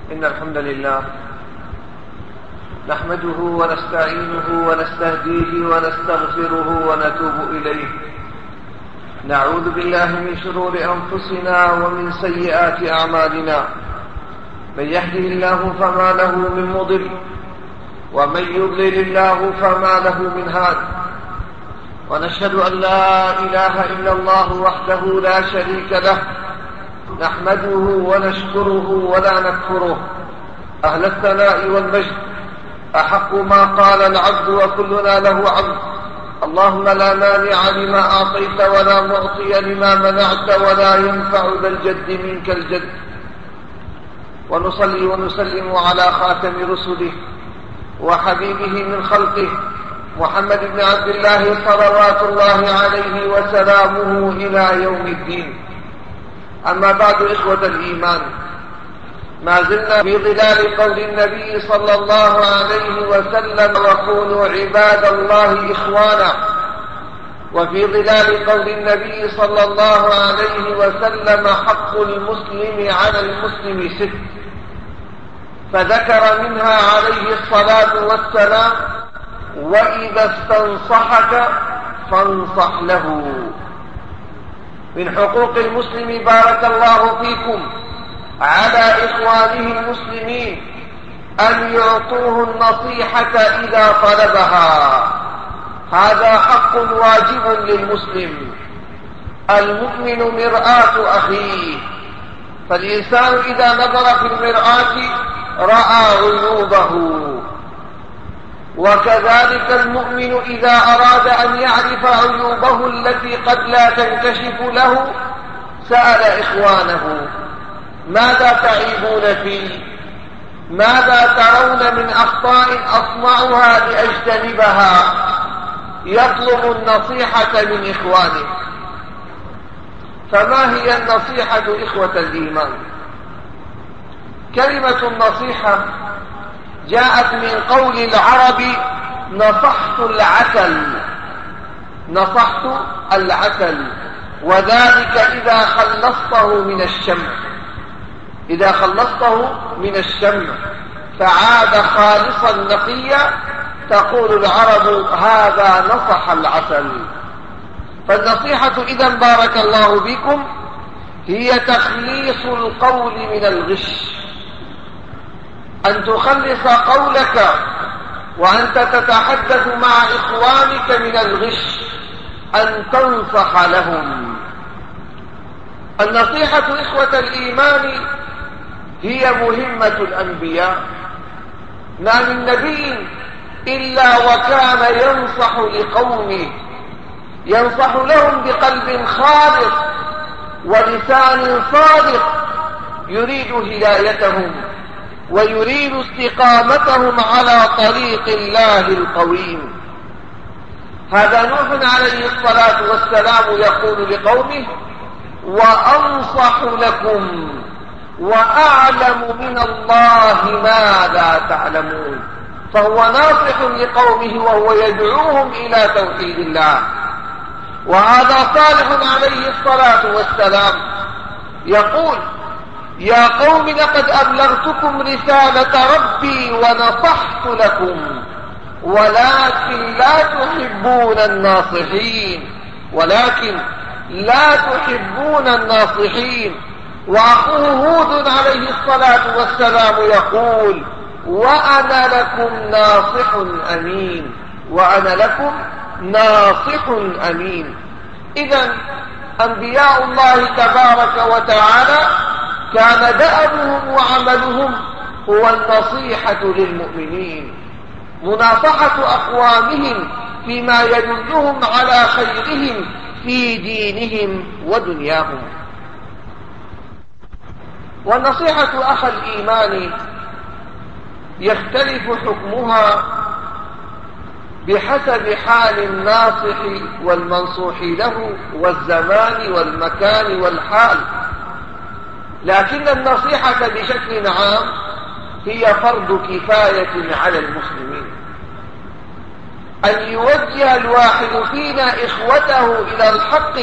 إن الحمد لله نحمده ونستعينه ونستهديه ونستغفره ونتوب إليه. نعوذ بالله من شرور أنفسنا ومن سيئات أعمالنا، من يهده الله فما له من مضل، ومن يضلل الله فما له من هاد. ونشهد أن لا إله إلا الله وحده لا شريك له، نحمده ونشكره ولا نكفره. أهل الثناء والمجد أحق ما قال العبد وكلنا له عبد. اللهم لا مانع لما أعطيت ولا معطي لما منعت ولا ينفع ذا الجد منك الجد. ونصلي ونسلم على خاتم رسله وحبيبه من خلقه محمد بن عبد الله صلوات الله عليه وسلامه إلى يوم الدين. أما بعد، إخوة الإيمان، ما زلنا في ظلال قول النبي صلى الله عليه وسلم: وكونوا عباد الله إخوانا. وفي ظلال قول النبي صلى الله عليه وسلم: حق المسلم على المسلم 6، فذكر منها عليه الصلاة والسلام: وإذا استنصحك فانصح له. من حقوق المسلم بارك الله فيكم على إخوانه المسلمين أن يعطوه النصيحة إذا طلبها. هذا حق واجب للمسلم. المؤمن مرآة أخيه، فالإنسان إذا نظر في المرآة رأى عيوبه، وكذلك المؤمن إذا أراد أن يعرف عيوبه التي قد لا تنكشف له سأل إخوانه: ماذا تعيبون فيه؟ ماذا ترون من أخطاء أصنعها لأجتنبها؟ يطلب النصيحة من إخوانه. فما هي النصيحة إخوة الإيمان؟ كلمة النصيحة جاءت من قول العرب: نصحت العسل. نصحت العسل، وذلك إذا خلصته من الشمع. إذا خلصته من الشمع فعاد خالصا نقيا، تقول العرب: هذا نصح العسل. فالنصيحة إذن بارك الله بكم هي تخليص القول من الغش، أن تخلص قولك وأنت تتحدث مع إخوانك من الغش، أن تنصح لهم. النصيحة إخوة الإيمان هي مهمة الأنبياء. ما من نبي إلا وكان ينصح لقومه، ينصح لهم بقلب خالص ولسان صادق، يريد هدايتهم ويريد استقامتهم على طريق الله القويم. هذا نوح عليه الصلاة والسلام يقول لقومه: وأنصح لكم وأعلم من الله ما لا تعلمون. فهو ناصح لقومه وهو يدعوهم إلى توحيد الله. وهذا صالح عليه الصلاة والسلام يقول: يا قوم لقد أبلغتكم رسالة ربي ونصحت لكم ولكن لا تحبون الناصحين. ولكن لا تحبون الناصحين. وأخوه هود عليه الصلاة والسلام يقول: وأنا لكم ناصح أمين. وأنا لكم ناصح أمين. إذن أنبياء الله تبارك وتعالى كان دأبهم وعملهم هو النصيحة للمؤمنين، مناصحة أقوامهم فيما يدلهم على خيرهم في دينهم ودنياهم. والنصيحة أخ الإيمان يختلف حكمها بحسب حال الناصح والمنصوح له والزمان والمكان والحال. لكن النصيحة بشكل عام هي فرض كفاية على المسلمين. أن يوجه الواحد فينا إخوته إلى الحق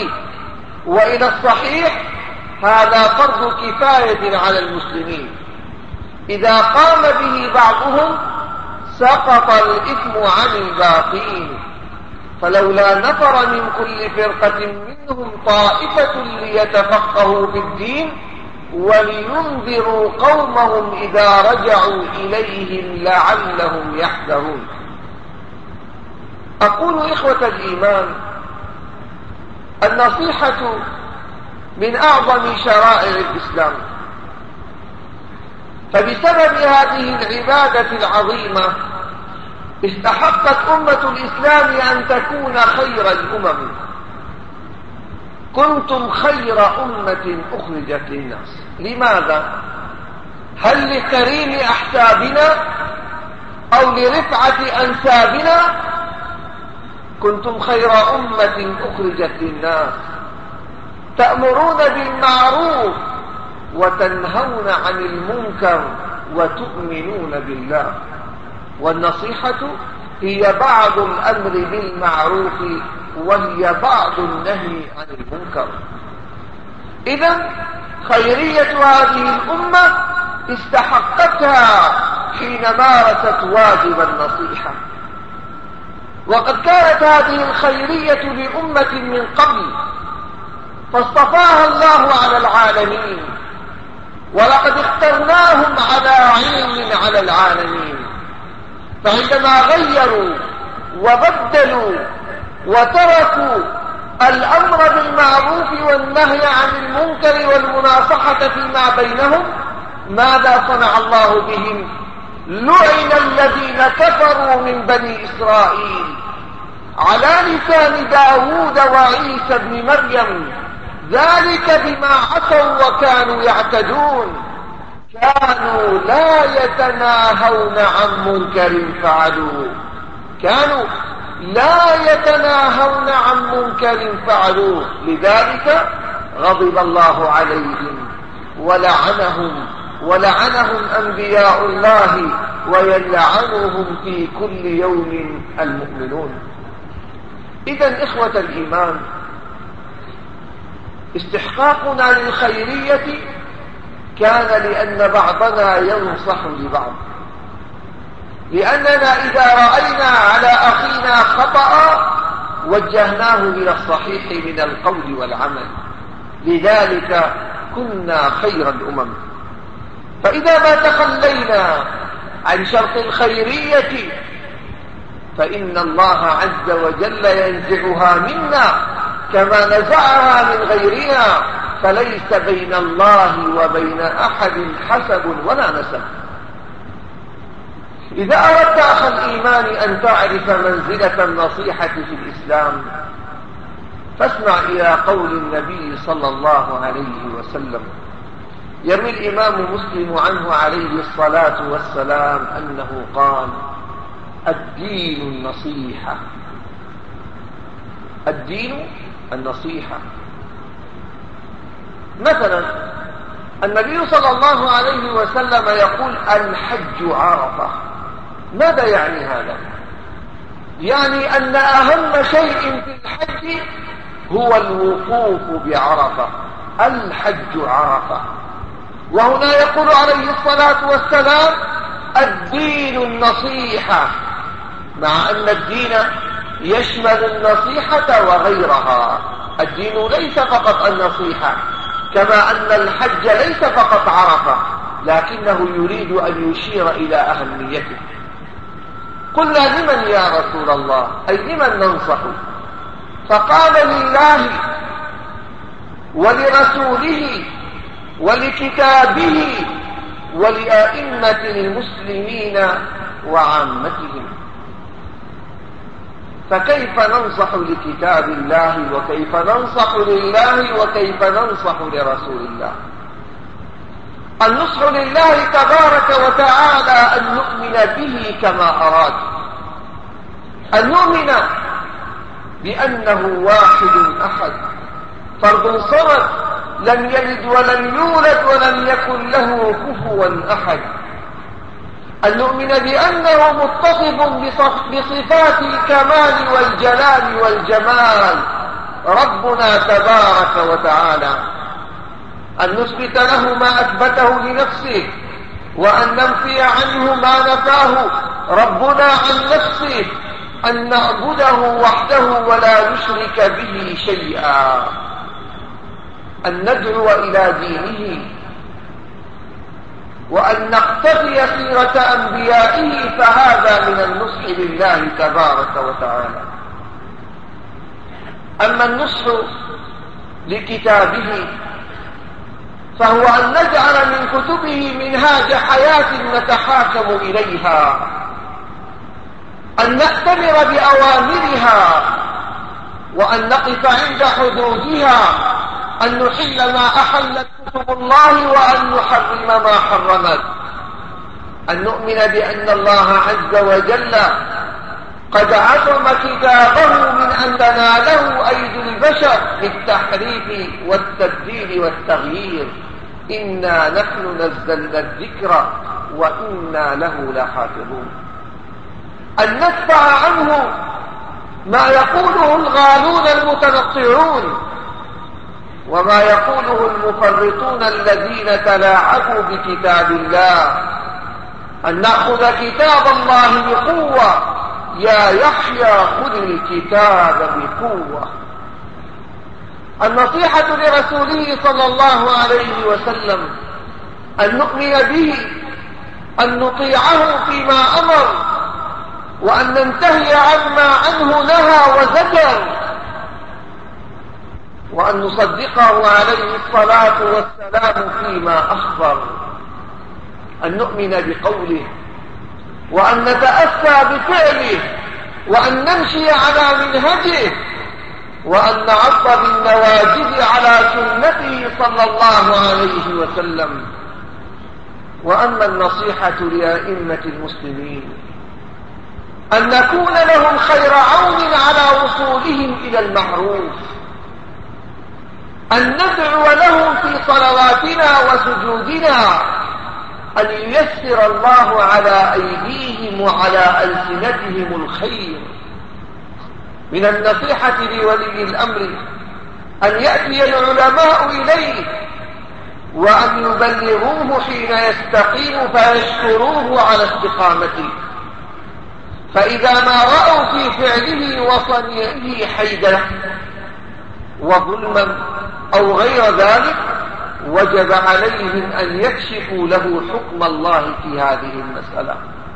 وإلى الصحيح، هذا فرض كفاية على المسلمين. إذا قام به بعضهم سقط الإثم عن الباقين. فلولا نفر من كل فرقة منهم طائفة ليتفقهوا في الدين ولينذروا قومهم إذا رجعوا إليهم لعلهم يحذرون. أقول إخوة الإيمان، النصيحة من أعظم شرائع الإسلام، فبسبب هذه العبادة العظيمة استحقت أمة الإسلام أن تكون خير الأمم. كنتم خير أمة أخرجت للناس. لماذا؟ هل لكريم أحسابنا أو لرفعة أنسابنا؟ كنتم خير أمة أخرجت للناس تأمرون بالمعروف وتنهون عن المنكر وتؤمنون بالله. والنصيحة هي بعض الأمر بالمعروف وهي بعض النهي عن المنكر. إذن خيرية هذه الأمة استحقتها حين مارست واجب النصيحة. وقد كانت هذه الخيرية لأمة من قبل فاصطفاها الله على العالمين، ولقد اخترناهم على علم على العالمين. فعندما غيروا وبدلوا وتركوا الأمر بالمعروف والنهي عن المنكر والمناصحة فيما بينهم، ماذا صنع الله بهم؟ لعن الذين كفروا من بني إسرائيل على لسان داود وعيسى بن مريم، ذلك بما عصوا وكانوا يعتدون، كانوا لا يتناهون عن منكر فعلوه. كانوا لا يتناهون عن منكر فعلوه، لذلك غضب الله عليهم ولعنهم أنبياء الله ويلعنهم في كل يوم المؤمنون. إذن إخوة الإيمان، استحقاقنا للخيرية كان لأن بعضنا ينصح لبعض، لأننا إذا رأينا على أخينا خطأ وجهناه إلى الصحيح من القول والعمل، لذلك كنا خير الأمم. فإذا ما تخلينا عن شرط الخيرية فإن الله عز وجل ينزعها منا كما نزعها من غيرنا، فليس بين الله وبين أحد حسب ولا نسب. إذا أردت أخ الإيمان أن تعرف منزلة النصيحة في الإسلام فاسمع إلى قول النبي صلى الله عليه وسلم. يروي الإمام مسلم عنه عليه الصلاة والسلام أنه قال: الدين النصيحة. الدين النصيحة. مثلا النبي صلى الله عليه وسلم يقول: الحج عرفة. ماذا يعني هذا؟ يعني أن أهم شيء في الحج هو الوقوف بعرفة. الحج عرفة. وهنا يقول عليه الصلاة والسلام: الدين النصيحة، مع أن الدين يشمل النصيحة وغيرها. الدين ليس فقط النصيحة، كما أن الحج ليس فقط عرفة، لكنه يريد أن يشير إلى أهميته. قلنا: لمن يا رسول الله؟ أي لمن ننصح؟ فقال: لله ولرسوله ولكتابه ولأئمة المسلمين وعامتهم. فكيف ننصح لكتاب الله وكيف ننصح لله وكيف ننصح لرسول الله؟ النصح لله تبارك وتعالى أن نؤمن به كما أراد، أن نؤمن بأنه واحد أحد فرد صمد لم يلد ولم يولد ولم يكن له كفوا أحد، أن نؤمن بأنه متصف بصفات الكمال والجلال والجمال ربنا تبارك وتعالى، أن نثبت له ما أثبته لنفسه وأن ننفي عنه ما نفاه ربنا عن نفسه، أن نعبده وحده ولا نشرك به شيئا، أن ندعو إلى دينه، وأن نقتفي سيرة أنبيائه، فهذا من النصح لله تبارك وتعالى. أما النصح لكتابه فهو أن نجعل من كتبه منهاج حياة نتحاكم إليها، أن نأتمر بأوامرها، وأن نقف عند حدودها، أن نحل ما أحلت كتب الله وأن نحرم ما حرمت، أن نؤمن بأن الله عز وجل قد عصم كتابه من أن تناله أيدي البشر بالتحريف والتبديل والتغيير، إنا نحن نزلنا الذكر وإنا له لحافظون، أن ندفع عنه ما يقوله الغالون المتنطعون وما يقوله المفرطون الذين تلاعبوا بكتاب الله، أن نأخذ كتاب الله بقوة، يا يحيى خذ الكتاب بقوة. النصيحة لرسوله صلى الله عليه وسلم أن نؤمن به، أن نطيعه فيما أمر، وأن ننتهي عما عنه نهى وزجر، وأن نصدقه عليه الصلاة والسلام فيما أخبر، أن نؤمن بقوله، وأن نتأسى بفعله، وأن نمشي على منهجه، وأن نعض بالنواجذ على سنته صلى الله عليه وسلم. وأما النصيحة لأئمة المسلمين أن نكون لهم خير عون على وصولهم إلى المعروف، أن ندعو لهم في صلواتنا وسجودنا، أن ييسر الله على أيديهم وعلى ألسنتهم الخير. من النصيحة لولي الأمر أن يأتي العلماء إليه وأن يبلغوه حين يستقيم فيشكروه على استقامته، فإذا ما رأوا في فعله وصنيعه حيدة وظلما أو غير ذلك وجب عليهم أن يكشفوا له حكم الله في هذه المسألة،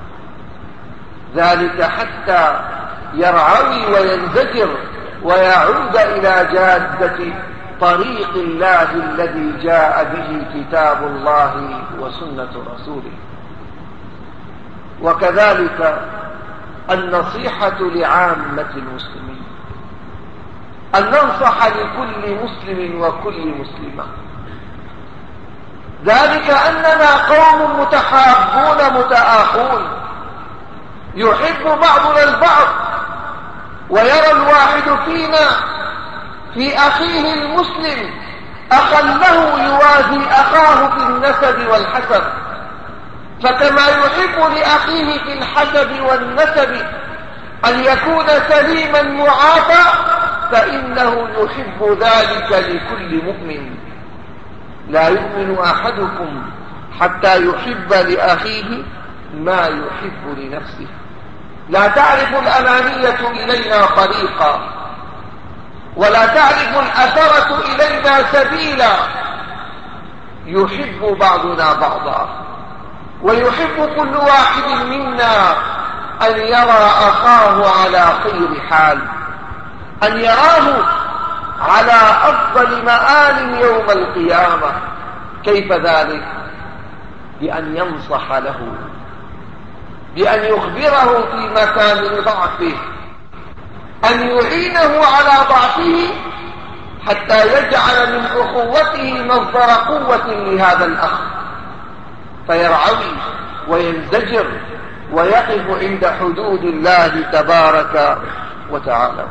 ذلك حتى يرعوي وينزجر ويعود إلى جادة طريق الله الذي جاء به كتاب الله وسنة رسوله. وكذلك النصيحة لعامة المسلمين، أن ننصح لكل مسلم وكل مسلمة، ذلك أننا قوم متحابون متآخون، يحب بعضنا البعض، ويرى الواحد فينا في أخيه المسلم أخا له يوازي أخاه في النسب والحسب، فكما يحب لأخيه في الحسب والنسب أن يكون سليما معافى، فإنه يحب ذلك لكل مؤمن. لا يؤمن أحدكم حتى يحب لأخيه ما يحب لنفسه. لا تعرف الأنانية إلينا طريقا، ولا تعرف الأثرة إلينا سبيلا. يحب بعضنا بعضا، ويحب كل واحد منا أن يرى أخاه على خير حال، أن يراه على أفضل مآل يوم القيامة. كيف ذلك؟ بأن ينصح له، بأن يخبره في مكان ضعفه، أن يعينه على ضعفه حتى يجعل من أخوته مصدر قوة لهذا الأخ، فيرعوي وينزجر ويقف عند حدود الله تبارك وتعالى.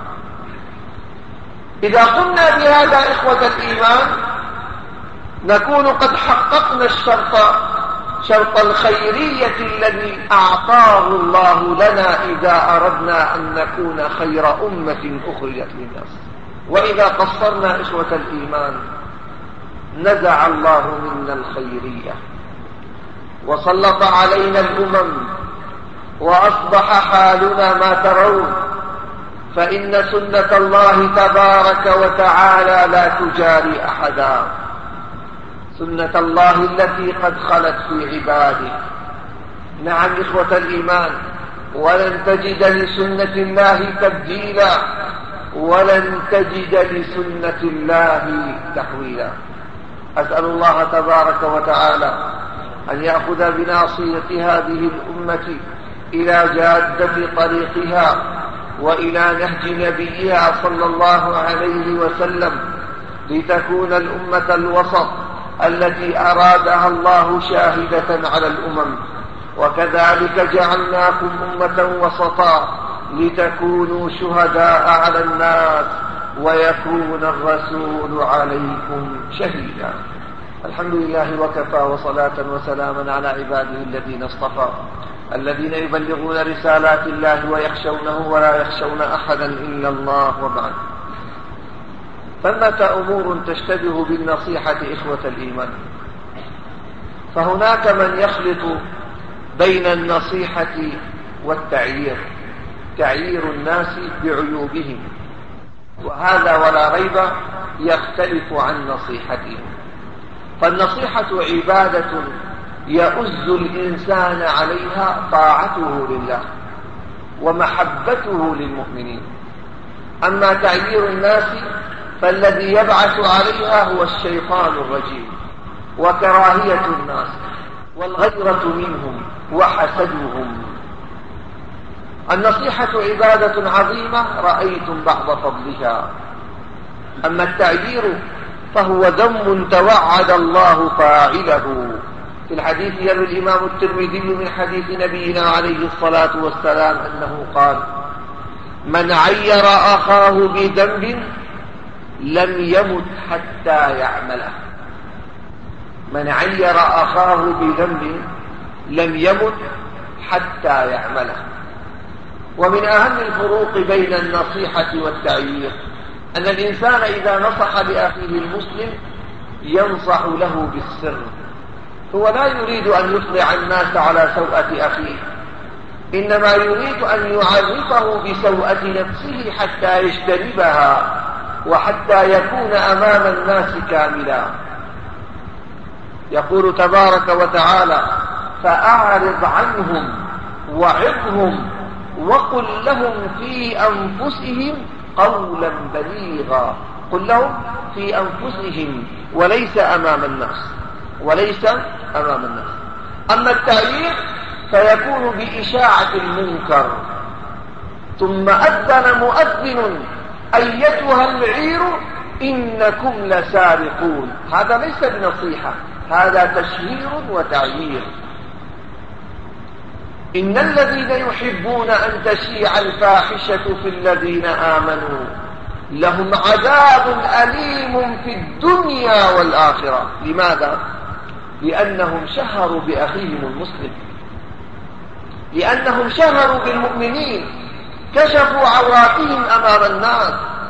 إذا قمنا بهذا إخوة الإيمان نكون قد حققنا شرط الخيرية الذي أعطاه الله لنا إذا أردنا أن نكون خير أمة أخرجت للناس. وإذا قصرنا إخوة الإيمان نزع الله منا الخيرية، وسلط علينا الأمم، وأصبح حالنا ما ترون، فإن سنة الله تبارك وتعالى لا تجاري أحدا، سنة الله التي قد خلت في عباده. نعم إخوة الإيمان، ولن تجد لسنة الله تبديلا، ولن تجد لسنة الله تحويلا. أسأل الله تبارك وتعالى أن يأخذ بناصية هذه الأمة إلى جادة طريقها وإلى نهج نبيها صلى الله عليه وسلم، لتكون الأمة الوسط التي أرادها الله شاهدة على الأمم. وكذلك جعلناكم أمة وسطا لتكونوا شهداء على الناس ويكون الرسول عليكم شهيدا. الحمد لله وكفى، وصلاة وسلاما على عباده الذين اصطفى، الذين يبلغون رسالات الله ويخشونه ولا يخشون أحدا إلا الله. وبعد، ثمة أمور تشتبه بالنصيحة إخوة الإيمان، فهناك من يخلط بين النصيحة والتعيير، تعيير الناس بعيوبهم، وهذا ولا ريب يختلف عن نصيحتهم. فالنصيحة عبادة يؤز الإنسان عليها طاعته لله ومحبته للمؤمنين. أما تعيير الناس فالذي يبعث عليها هو الشيطان الرجيم، وكراهية الناس والغيرة منهم وحسدهم. النصيحة عبادة عظيمة رأيتم بعض فضلها، أما التعيير فهو ذم توعد الله فاعله. في الحديث يروي الإمام الترمذي من حديث نبينا عليه الصلاة والسلام أنه قال: من عير أخاه بذنب لم يمت حتى يعمله. من عير أخاه بذنب لم يمت حتى يعمله. ومن أهم الفروق بين النصيحة والتعيير أن الإنسان إذا نصح لأخيه المسلم ينصح له بالسر، هو لا يريد أن يطلع الناس على سوءة أخيه، إنما يريد أن يعرفه بسوءة نفسه حتى يجتنبها وحتى يكون أمام الناس كاملا. يقول تبارك وتعالى: فأعرض عنهم وعظهم وقل لهم في أنفسهم قولا بليغا. قل لهم في أنفسهم وليس أمام الناس، وليس أمام الناس. أما التعيير فيكون بإشاعة المنكر، ثم أذن مؤذن أيتها العير إنكم لسارقون. هذا ليس بنصيحة، هذا تشهير وتعيير. إن الذين يحبون أن تشيع الفاحشة في الذين آمنوا لهم عذاب أليم في الدنيا والآخرة. لماذا؟ لأنهم شهروا بأخيهم المسلم، لأنهم شهروا بالمؤمنين، كشفوا عوراتهم أمام الناس،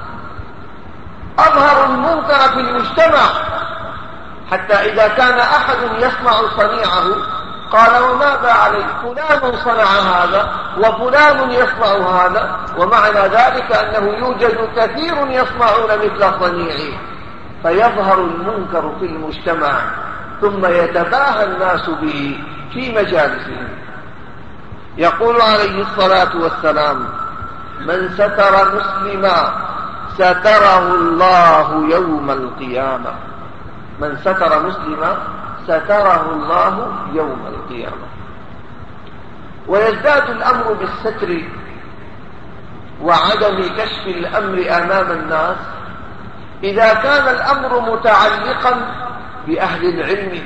أظهروا المنكر في المجتمع، حتى إذا كان أحد يسمع صنيعه قال: وماذا عليه؟ فلان صنع هذا وفلان يصنع هذا، ومعنى ذلك أنه يوجد كثير يصنعون مثل صنيعه، فيظهر المنكر في المجتمع ثم يتباهى الناس به في مجالسهم. يقول عليه الصلاة والسلام: من ستر مسلما ستره الله يوم القيامة. من ستر مسلما ستره الله يوم القيامة. ويزداد الأمر بالستر وعدم كشف الأمر أمام الناس إذا كان الأمر متعلقا بأهل العلم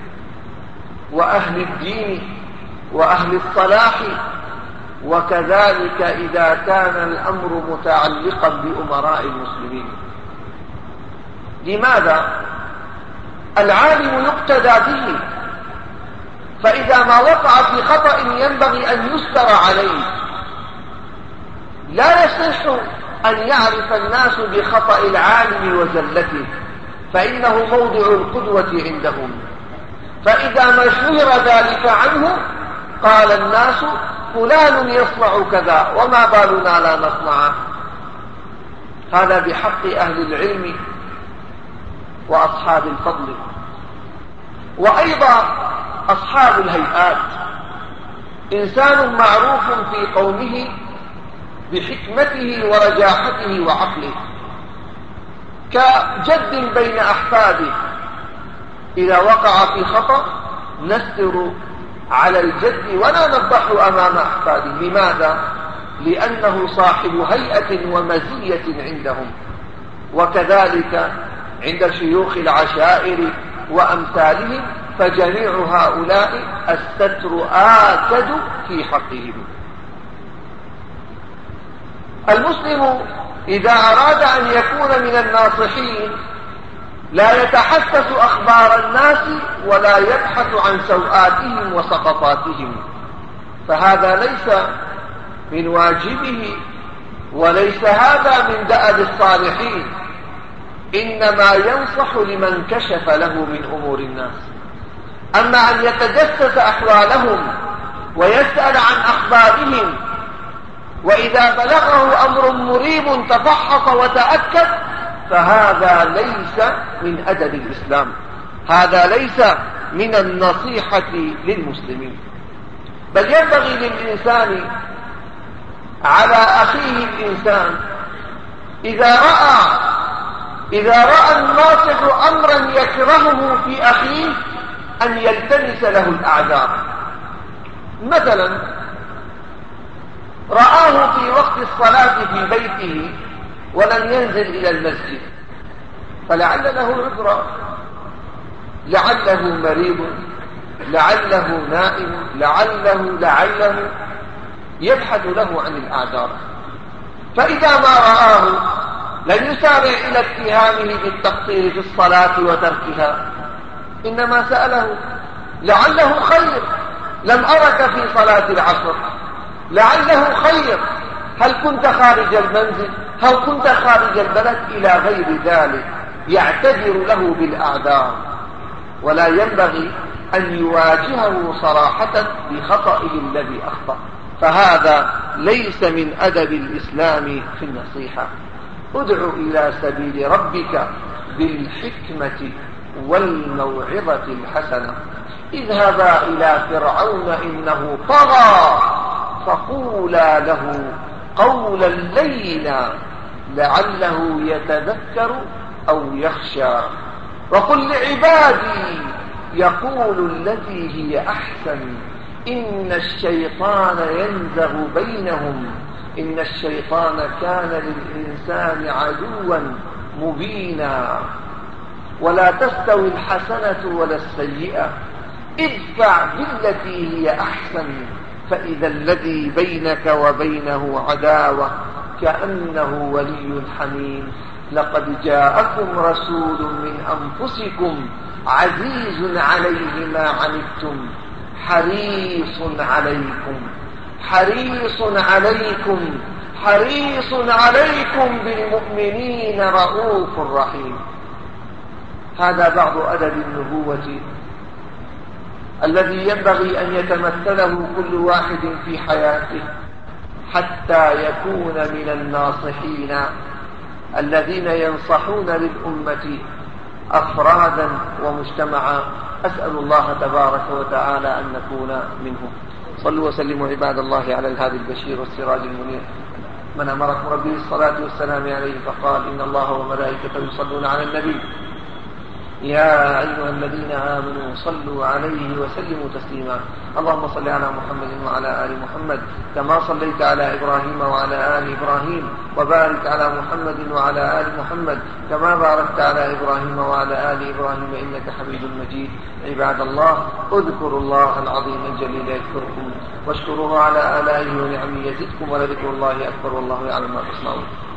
وأهل الدين وأهل الصلاح، وكذلك إذا كان الأمر متعلقا بأمراء المسلمين. لماذا؟ العالم يقتدى به، فإذا ما وقع في خطأ ينبغي أن يستر عليه. لا يصح أن يعرف الناس بخطأ العالم وزلته، فإنه موضع القدوة عندهم. فإذا ما شهر ذلك عنه قال الناس فلان يصنع كذا وما بالنا لا نصنعه. هذا بحق أهل العلم وأصحاب الفضل. وأيضا أصحاب الهيئات، إنسان معروف في قومه بحكمته ورجاحته وعقله، كجد بين أحفاده، إذا وقع في خطأ نستر على الجد ولا نفضح أمام أحفاده. لماذا؟ لأنه صاحب هيئة ومزية عندهم. وكذلك عند شيوخ العشائر وأمثالهم، فجميع هؤلاء الستر آكد في حقهم. المسلم إذا أراد أن يكون من الناصحين لا يتحسس أخبار الناس ولا يبحث عن سوءاتهم وسقطاتهم، فهذا ليس من واجبه وليس هذا من دأب الصالحين، إنما ينصح لمن كشف له من أمور الناس. أما أن يتجسس أحوالهم ويسأل عن أخبارهم، وإذا بلغه أمر مريب تفحص وتأكد، فهذا ليس من أدب الإسلام، هذا ليس من النصيحة للمسلمين. بل ينبغي للإنسان على أخيه الإنسان إذا رأى الناصح أمرا يكرهه في أخيه أن يلتمس له الأعذار. مثلا رآه في وقت الصلاة في بيته ولم ينزل إلى المسجد، فلعل له عذرا، لعله مريض، لعله نائم، لعله يبحث له عن الأعذار. فإذا ما رآه لن يسارع إلى اتهامه بالتقصير في الصلاة وتركها، إنما سأله لعله خير، لم أرك في صلاة العصر، لعله خير، هل كنت خارج المنزل، هل كنت خارج البلد، إلى غير ذلك، يعتذر له بالأعذار. ولا ينبغي أن يواجهه صراحة بخطئه الذي أخطأ، فهذا ليس من أدب الإسلام في النصيحة. ادع إلى سبيل ربك بالحكمة والموعظة الحسنة، اذهبا إلى فرعون إنه طغى فقولا له قولا لينا لعله يتذكر أو يخشى، وقل لعبادي يقول التي هي أحسن إن الشيطان ينزغ بينهم إن الشيطان كان للإنسان عدوا مبينا. ولا تستوي الحسنة ولا السيئة، ادفع بالتي هي أحسن فإذا الذي بينك وبينه عداوة كأنه ولي حميم. لقد جاءكم رسول من أنفسكم عزيز عليه ما عنتم حريص عليكم بالمؤمنين رؤوف رحيم. هذا بعض أدب النبوة الذي ينبغي أن يتمثله كل واحد في حياته حتى يكون من الناصحين الذين ينصحون للأمة أفرادا ومجتمعا. أسأل الله تبارك وتعالى أن نكون منهم. صلوا وسلموا عباد الله على الهادي البشير والسراج المنير، من أمركم ربي الصلاة والسلام عليه فقال إن الله وملائكته يصلون على النبي يا أيها الذين آمنوا صلوا عليه وسلموا تسليما. اللهم صل على محمد وعلى آل محمد كما صليت على إبراهيم وعلى آل إبراهيم، وبارك على محمد وعلى آل محمد كما باركت على إبراهيم وعلى آل إبراهيم إنك حميد مجيد. عباد الله، اذكروا الله العظيم الجليل يذكركم، واشكروه على آلائه ونعمه يزدكم، ولذكر الله أكبر والله يعلم ما تصنعون.